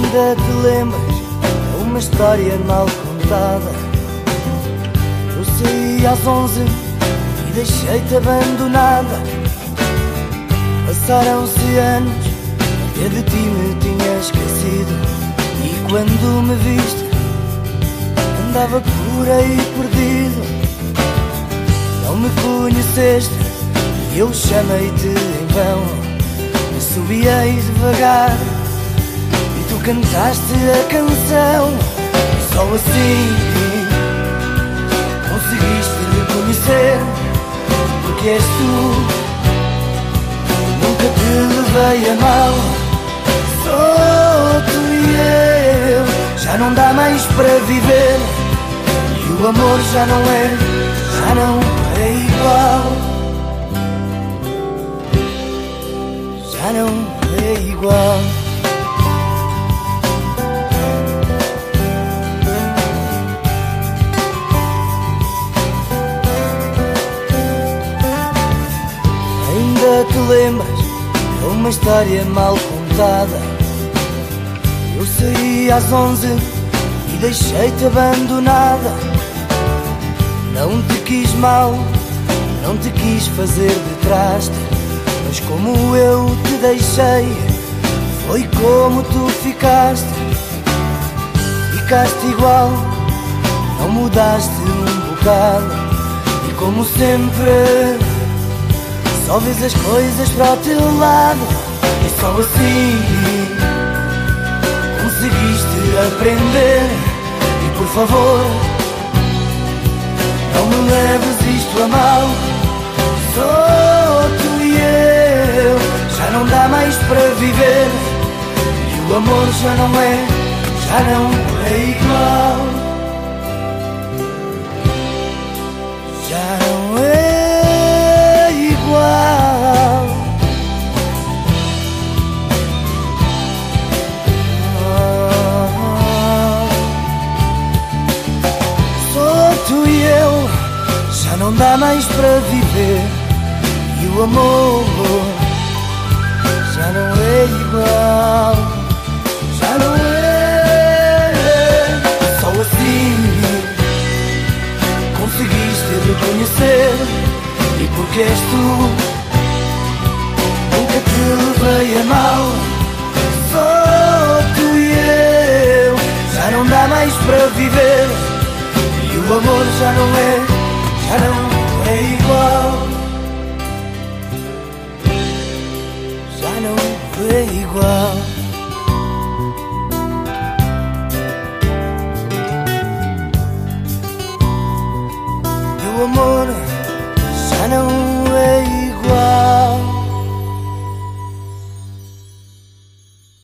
Ainda te lembras? É uma história mal contada. Eu saí às 11 e deixei-te abandonada. Passaram-se anos, até de ti me tinha esquecido. E quando me viste, andava por aí perdido. Não me conheceste e eu chamei-te em vão. Me subiei devagar e tu cantaste a canção. E só assim conseguiste reconhecer, porque és tu. Nunca te levei a mal, só tu e eu. Já não dá mais para viver e o amor já não é igual. Já não é igual. Ainda te lembras? É uma história mal contada. Eu saí às 11 e deixei-te abandonada. Não te quis mal, não te quis fazer de traste, mas como eu te deixei, foi como tu ficaste. Ficaste igual, não mudaste um bocado. E como sempre, só vês as coisas para o teu lado. E só assim conseguiste aprender. E por favor, não me leves isto a mal. Só tu e eu. Já não dá mais para viver e o amor já não é igual. Já não é igual. Só tu e eu. Já não dá mais para viver e o amor já não é igual. Já não é. Só assim conseguiste reconhecer. E porque és tu, nunca te levei a mal. Só tu e eu. Já não dá mais para viver e o amor já não é igual. Já não é igual.